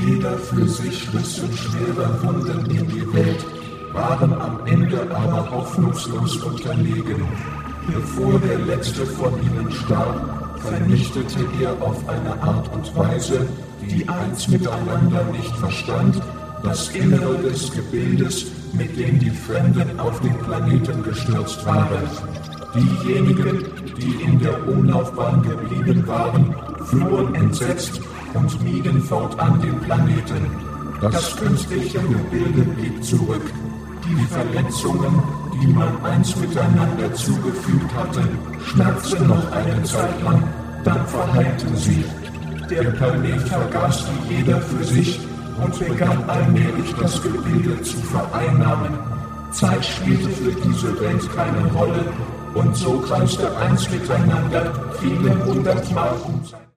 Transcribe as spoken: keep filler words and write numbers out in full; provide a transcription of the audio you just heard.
Jeder für sich rissen schwere Wunden in die Welt, waren am Ende aber hoffnungslos unterlegen. Bevor der letzte von ihnen starb, vernichtete er auf eine Art und Weise, die eins miteinander nicht verstand, das Innere des Gebildes, mit dem die Fremden auf den Planeten gestürzt waren. Diejenigen, die in der Umlaufbahn geblieben waren, flohen entsetzt und mieden fortan den Planeten. Das künstliche Gebilde blieb zurück. Die Verletzungen, die man einst miteinander zugefügt hatte, schmerzten noch eine Zeit lang, dann verheilten sie. Der Planet vergaß die jeder für sich und begann allmählich das Gebilde zu vereinnahmen. Zeit spielte für diese Welt keine Rolle und so kreiste eins miteinander viele hundertmal um sein